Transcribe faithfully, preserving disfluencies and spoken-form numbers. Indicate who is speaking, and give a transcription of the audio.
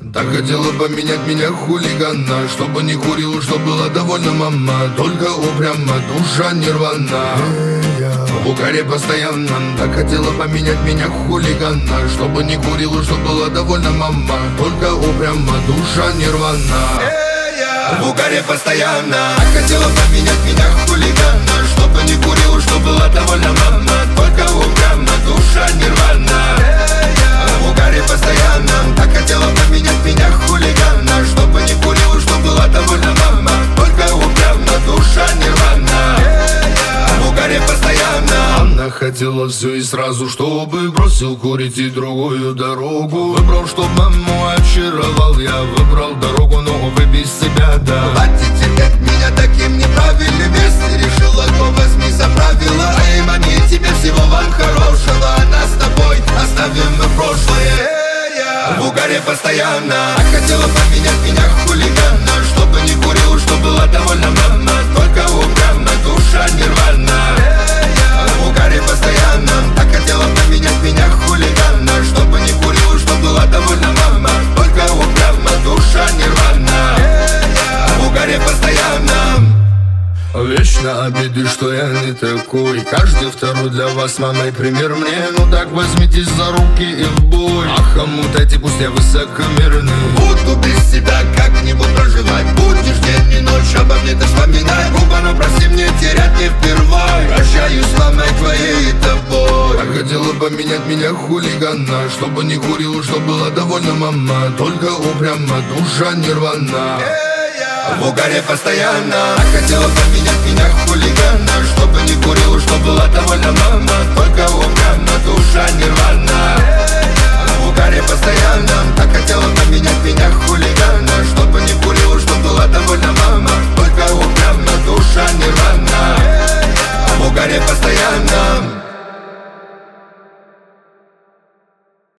Speaker 1: Так хотела поменять меня хулигана, чтобы не курил, чтобы была довольна мама. Только упрямо, душа нирвана. В угаре постоянно. Так хотела поменять меня хулигана, чтобы не курил, чтобы была довольна мама. Только упрямо, душа нирвана. В угаре постоянно. Так хотела поменять меня хулигана, чтобы не курил, чтобы была довольна мама. Только упрямо, душа нирвана. В угаре постоянно. Так хотела поменять меня хулигана, чтобы не курил, чтобы была довольна мама. Только упрямо, душа нирвана. В угаре постоянно. Она хотела все и сразу, чтобы бросил курить и другую дорогу. Выбрал, чтоб маму очаровал. Я выбрал дорогу, но увы, без себя, да. Хватит терпеть меня таким неправильным. Если решила, то возьми за правило. Эй, маме, тебе всего вам хорошего. А нас с тобой оставим мы прошлое. В угаре постоянно. Так хотела поменять меня хулигана, чтобы не курил, чтобы была довольна мама. Только упрямо, душа нирвана. В угаре постоянно. Так хотела поменять меня хулигана, чтобы не курил, чтобы была довольна мама. Только упрямо, душа нирвана. В угаре постоянно. Вечно обиды, что я не такой. Каждый второй для вас, мамой, пример мне. Ну так возьмитесь за руки и в бой. Ах, омутайте, пусть я высокомерный. Буду без себя как-нибудь проживать. Будешь день и ночь обо мне ты вспоминай. Грубо, но прости, мне терять не впервой. Прощаюсь с мамой твоей и тобой. Так хотела поменять меня хулигана, чтобы не курил, чтобы была довольна мама. Только упрямо, душа нирвана. В угаре постоянно. Так хотела поменять меня хулигана, чтобы не курил, чтобы была довольна мама. Только упрямо, душа нирвана. В угаре постоянно.